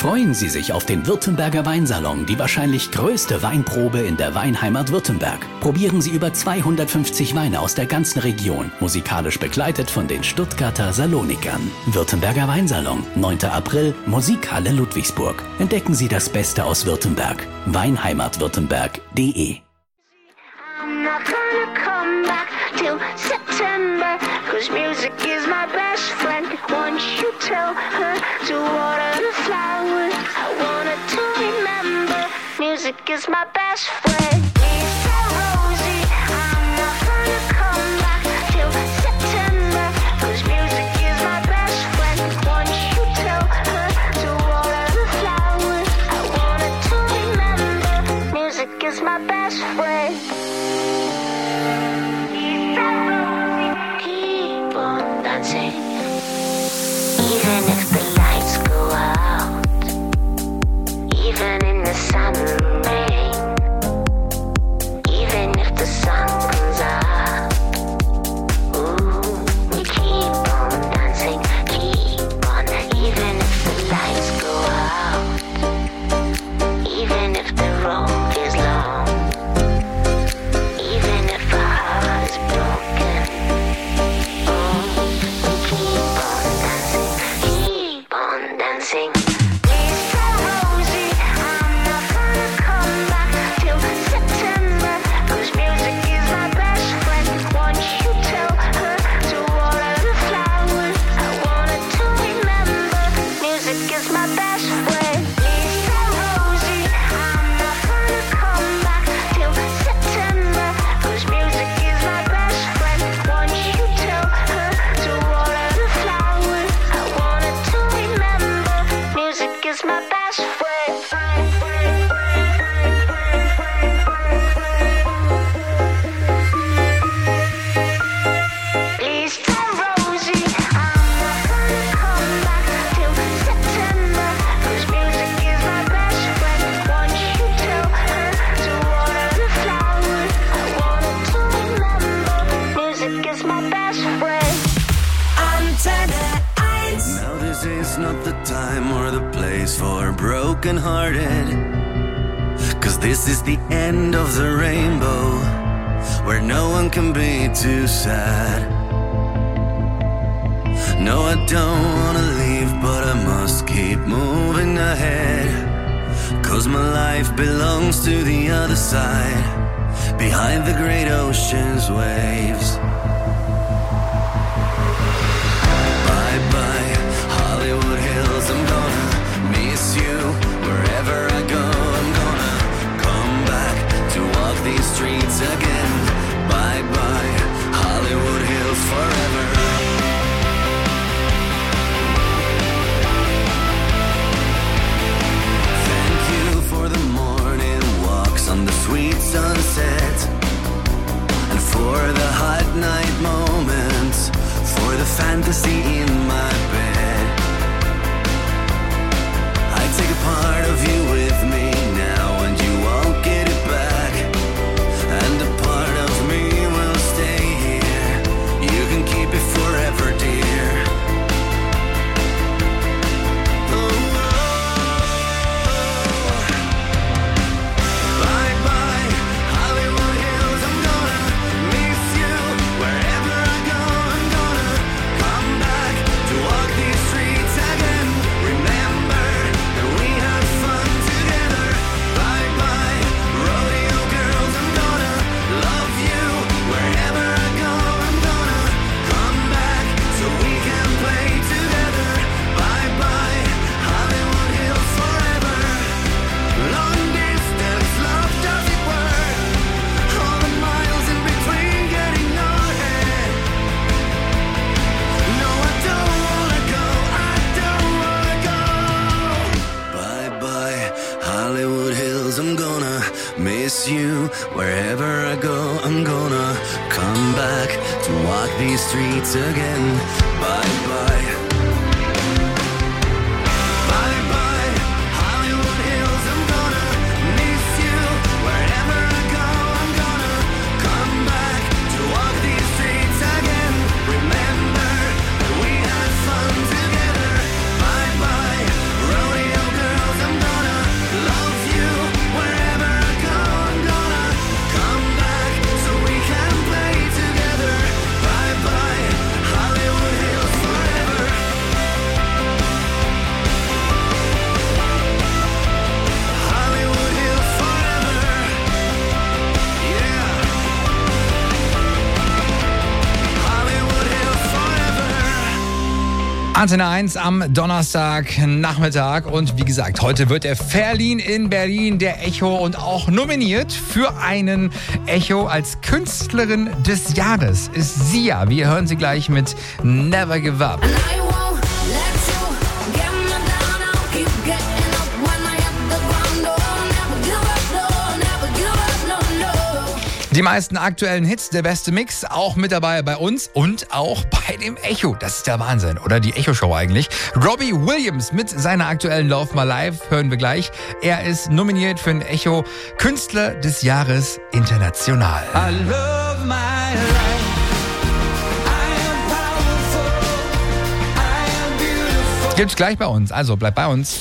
Freuen Sie sich auf den Württemberger Weinsalon, die wahrscheinlich größte Weinprobe in der Weinheimat Württemberg. Probieren Sie über 250 Weine aus der ganzen Region, musikalisch begleitet von den Stuttgarter Salonikern. Württemberger Weinsalon, 9. April, Musikhalle Ludwigsburg. Entdecken Sie das Beste aus Württemberg. Weinheimatwürttemberg.de. I'm not gonna come back till September, 'cause music is my best friend. Once you tell her to water the flowers, I want her to remember, music is my best friend. Lisa Rosie, I'm not gonna come back till September, 'cause music is my best friend. Once you tell her to water the flowers, I want her to remember, music is my best friend. Keep on dancing, even if the lights go out, even in the sun and rain, even if the sun comes out. Ooh, we keep on dancing, keep on, even if the lights go out, even if the road is long, even if our heart is broken. Keep on dancing. Lisa Rosie, I'm not gonna come back till September, 'cause music is my best friend. Once you tell her to water the flowers, I want her to remember, music is my best friend. Lisa Rosie, I'm not gonna come back till September, 'cause music is my best friend. Once you tell her to water the flowers, I want her to remember, music is my best friend. Lisa Rosie, I'm not gonna come back till September, 'cause music is my best friend. Once you tell her to water the flowers, I want her to remember, music is my best friend. Antenne 1. Now this is not the time or the place for broken-hearted, 'cause this is the end of the rainbow, where no one can be too sad. No, I don't wanna leave, but I must keep moving ahead, 'cause my life belongs to the other side, behind the great ocean's waves. Bye-bye, Hollywood Hills, I'm gonna miss you. Wherever I go, I'm gonna come back to walk these streets again. Bye-bye, Hollywood Hills, forever. Thank you for the morning walks on the sweet sunset, and for the hot night moments, for the fantasy in my bed. I take a part of you with me now, and you won't get it back, and a part of me will stay here. You can keep it forever, dear. Bye-bye, Hollywood Hills, I'm gonna miss you. Wherever I go, I'm gonna come back to walk these streets again. Remember that we had fun together. Bye-bye, rodeo girls, I'm gonna love you. Wherever I go, I'm gonna come back so we can play together. Bye-bye, Hollywood Hills, forever. Long distance love, does it work? All the miles in between get in your head. No, I don't wanna go, I don't wanna go. Bye-bye, Hollywood Hills, I'm gonna miss you. Wherever I go, I'm gonna come back to walk these streets again. Bye-bye. Bye-bye, Hollywood Hills, I'm gonna miss you. Wherever I go, I'm gonna come back to walk these streets again. Remember that we had fun together. Bye-bye, rodeo girl, Antenne 1 am Donnerstagnachmittag und wie gesagt, heute wird er verliehen in Berlin, der Echo, und auch nominiert für einen Echo als Künstlerin des Jahres ist Sia. Wir hören sie gleich mit Never Give Up. Die meisten aktuellen Hits, der beste Mix, auch mit dabei bei uns und auch bei dem Echo. Das ist der Wahnsinn, oder? Die Echo-Show eigentlich. Robbie Williams mit seiner aktuellen Lauf Mal Live hören wir gleich. Er ist nominiert für ein Echo Künstler des Jahres international. I love my life. I am powerful. I am beautiful. Gibt's gleich bei uns, also bleibt bei uns.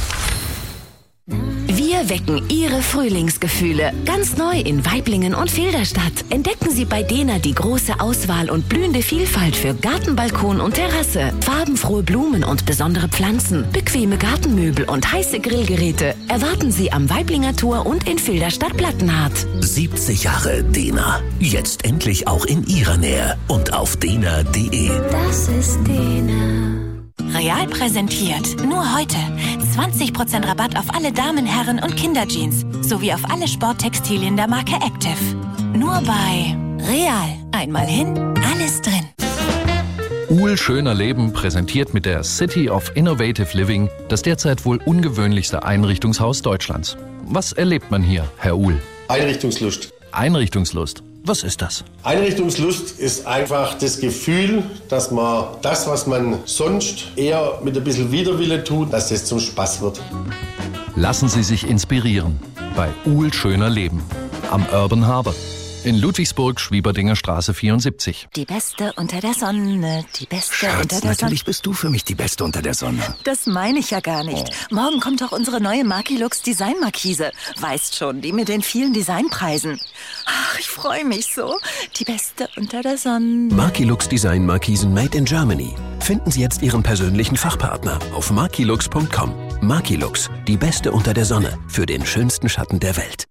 Wir wecken Ihre Frühlingsgefühle. Ganz neu in Waiblingen und Filderstadt. Entdecken Sie bei Dena die große Auswahl und blühende Vielfalt für Garten, Balkon und Terrasse. Farbenfrohe Blumen und besondere Pflanzen. Bequeme Gartenmöbel und heiße Grillgeräte. Erwarten Sie am Waiblinger Tor und in Filderstadt Plattenhardt. 70 Jahre Dena. Jetzt endlich auch in Ihrer Nähe und auf dena.de. Das ist Dena. Real präsentiert nur heute 20% Rabatt auf alle Damen-, Herren- und Kinderjeans sowie auf alle Sporttextilien der Marke Active. Nur bei Real. Einmal hin, alles drin. Uhl Schöner Leben präsentiert mit der City of Innovative Living das derzeit wohl ungewöhnlichste Einrichtungshaus Deutschlands. Was erlebt man hier, Herr Uhl? Einrichtungslust. Einrichtungslust. Was ist das? Einrichtungslust ist einfach das Gefühl, dass man das, was man sonst eher mit ein bisschen Widerwille tut, dass das zum Spaß wird. Lassen Sie sich inspirieren bei Uhl Schöner Leben am Urban Harbor in Ludwigsburg, Schwieberdinger Straße 74. Die Beste unter der Sonne, die Beste Schatz, unter der Sonne. natürlich bist du für mich die Beste unter der Sonne. Das meine ich ja gar nicht. Morgen kommt doch unsere neue Markilux Design-Markise. Weißt schon, die mit den vielen Designpreisen. Ach, ich freue mich so. Die Beste unter der Sonne. Markilux Design Markisen made in Germany. Finden Sie jetzt Ihren persönlichen Fachpartner auf markilux.com. Markilux, die Beste unter der Sonne für den schönsten Schatten der Welt.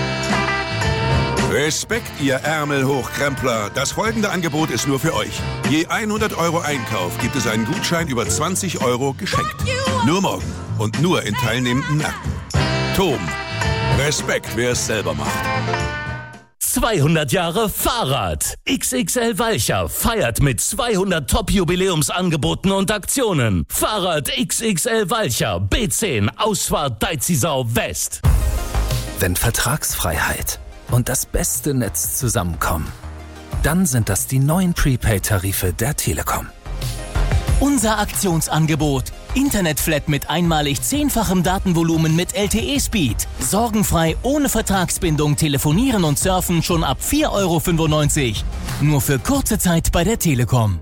Respekt, ihr Ärmelhochkrempler. Das folgende Angebot ist nur für euch. Je 100 € Einkauf gibt es einen Gutschein über 20 € geschenkt. Nur morgen und nur in teilnehmenden Märkten. Tom, Respekt, wer es selber macht. 200 Jahre Fahrrad. XXL Walcher feiert mit 200 Top-Jubiläumsangeboten und Aktionen. Fahrrad XXL Walcher, B10, Ausfahrt Deizisau West. Wenn Vertragsfreiheit und das beste Netz zusammenkommen, dann sind das die neuen Prepaid-Tarife der Telekom. Unser Aktionsangebot. Internetflat mit einmalig 10-fachem Datenvolumen mit LTE-Speed. Sorgenfrei, ohne Vertragsbindung telefonieren und surfen schon ab 4,95 €. Nur für kurze Zeit bei der Telekom.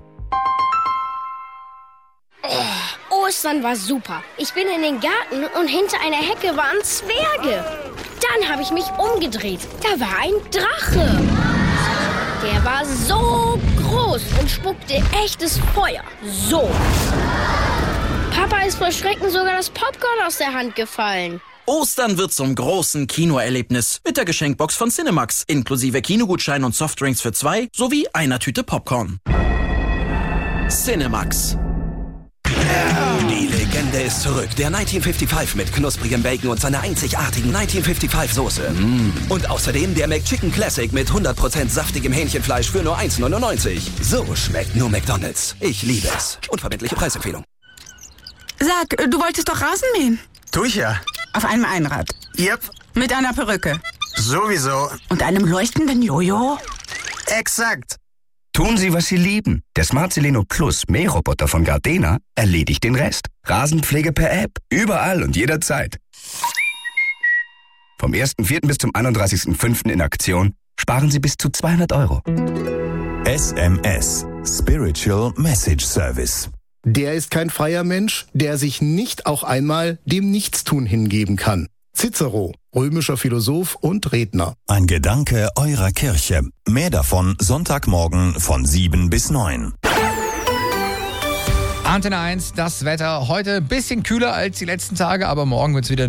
Ostern war super. Ich bin in den Garten und hinter einer Hecke waren Zwerge. Dann habe ich mich umgedreht. Da war ein Drache. Der war so groß und spuckte echtes Feuer. So. Papa ist vor Schrecken sogar das Popcorn aus der Hand gefallen. Ostern wird zum großen Kinoerlebnis mit der Geschenkbox von Cinemax, inklusive Kinogutschein und Softdrinks für 2 sowie einer Tüte Popcorn. Cinemax. Die Legende ist zurück. Der 1955 mit knusprigem Bacon und seiner einzigartigen 1955 Soße. Und außerdem der McChicken Classic mit 100% saftigem Hähnchenfleisch für nur 1,99 €. So schmeckt nur McDonald's. Ich liebe es. Unverbindliche Preisempfehlung. Sag, du wolltest doch Rasen mähen? Tu ich ja. Auf einem Einrad? Yep. Mit einer Perücke? Sowieso. Und einem leuchtenden Jojo? Exakt. Tun Sie, was Sie lieben. Der Smart Seleno Plus Mähroboter von Gardena erledigt den Rest. Rasenpflege per App. Überall und jederzeit. Vom 1.4. bis zum 31.5. in Aktion sparen Sie bis zu 200 €. SMS. Spiritual Message Service. Der ist kein freier Mensch, der sich nicht auch einmal dem Nichtstun hingeben kann. Cicero, römischer Philosoph und Redner. Ein Gedanke eurer Kirche. Mehr davon Sonntagmorgen von 7 bis 9. Antenne 1, das Wetter. Heute ein bisschen kühler als die letzten Tage, aber morgen wird es wieder